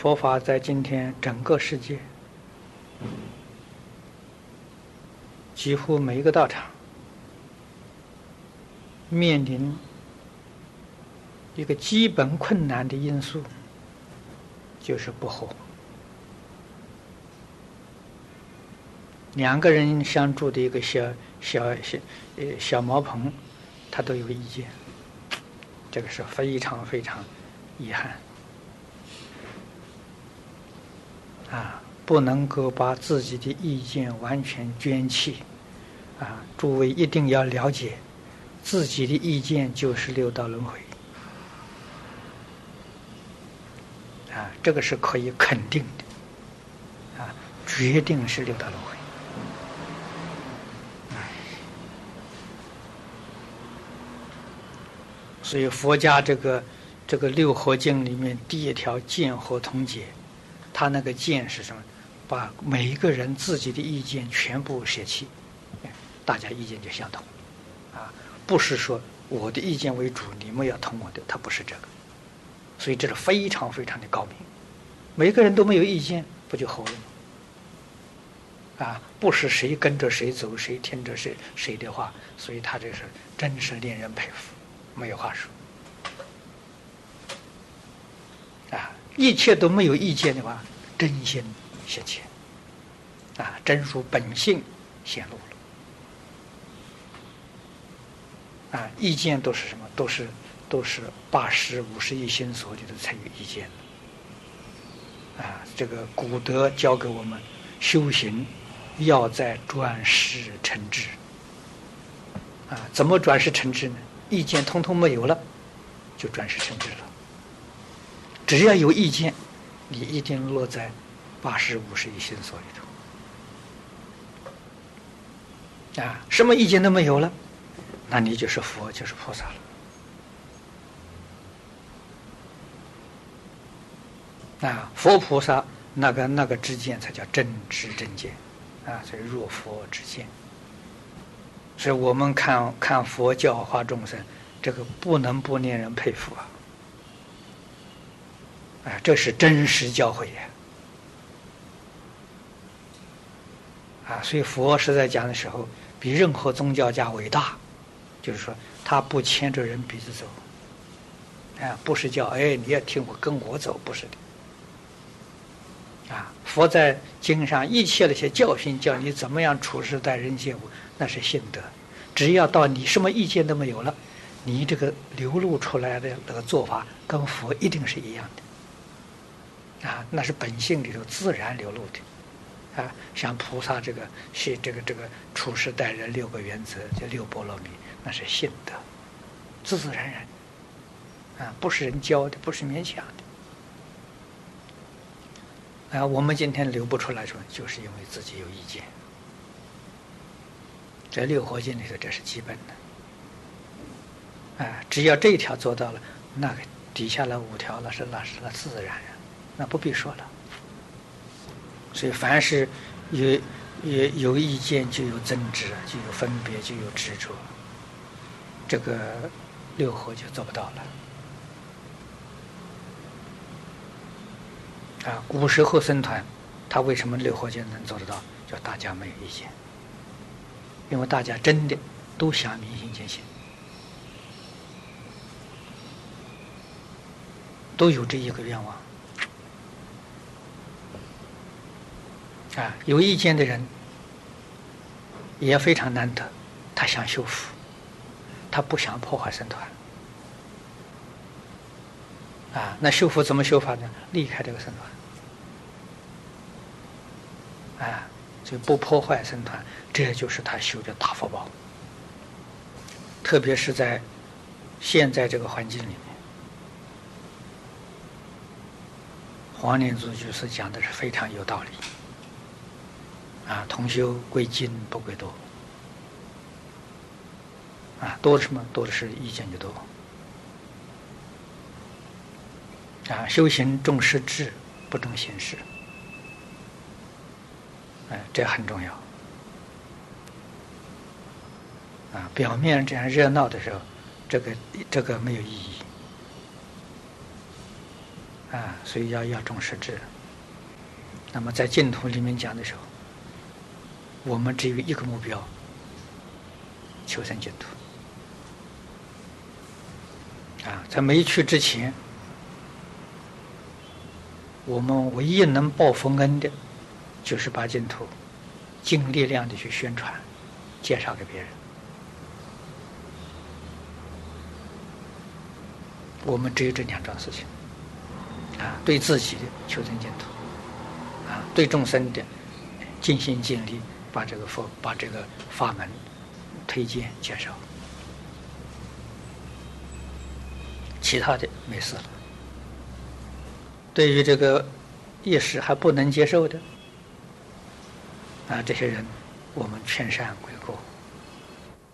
佛法在今天整个世界，几乎每一个道场面临一个基本困难的因素，就是不和。两个人相住的一个小茅棚，他都有意见，这个是非常非常遗憾啊！不能够把自己的意见完全捐弃啊！诸位一定要了解，自己的意见就是六道轮回啊！这个是可以肯定的啊，决定是六道轮回。所以佛家这个六合经里面第一条见合同解，他那个见是什么？把每一个人自己的意见全部舍弃，大家意见就相同啊，不是说我的意见为主，你们要听我的，他不是这个。所以这是非常非常的高明，每个人都没有意见，不就合了吗？啊，不是谁跟着谁走，谁听着谁的话，所以他这是真是令人佩服。没有话说啊！一切都没有意见的话，真心显现啊，真如本性显露了啊！意见都是什么？都是80、50亿心所里头才有意见啊！这个古德教给我们，修行要在转识成智啊！怎么转识成智呢？意见通通没有了，就转识成智了。只要有意见，你一定落在80、50亿心所里头啊！什么意见都没有了，那你就是佛，就是菩萨了啊！佛菩萨那个知见才叫真知真见啊！所以若佛知见。所以我们看佛教化众生，这个不能不令人佩服啊！啊，这是真实教诲呀！啊，所以佛是在讲的时候，比任何宗教家伟大，就是说他不牵着人鼻子走，啊，不是叫你要听我跟我走，不是的。啊，佛在经上一切那些教训，叫你怎么样处事待人接物，那是信德。只要到你什么意见都没有了，你这个流露出来的那个做法跟佛一定是一样的啊，那是本性里头自然流露的啊。像菩萨这个处事待人6个原则，叫6波罗蜜，那是信德，自自然然啊，不是人教的，不是勉强的啊。我们今天流不出来，说就是因为自己有意见。这六合经里头，这是基本的，只要这一条做到了，那个底下那5条那是自然然，那不必说了。所以凡是有意见，就有争执，就有分别，就有执着，这个六合就做不到了。啊，古时候僧团，他为什么六合经能做得到？叫大家没有意见。因为大家真的都想明心见性，都有这一个愿望啊。有意见的人也非常难得，他想修复，他不想破坏僧团啊。那修复怎么修法呢？离开这个僧团啊，所以不破坏僧团，这就是他修的大福报。特别是在现在这个环境里面，黄念祖居士讲的是非常有道理啊。同修归精不归多啊，多的什么？多的是意见就多啊。修行重实质，不重形式，这很重要啊。表面这样热闹的时候，这个没有意义所以要重实质。那么在净土里面讲的时候，我们只有一个目标：求生净土。在没去之前，我们唯一能报佛恩的，就是把净土尽力量的去宣传、介绍给别人。我们只有这2桩事情。对自己的求生净土，对众生的尽心尽力把这个法门推荐介绍，其他的没事了。对于这个一时还不能接受的这些人，我们劝善归过。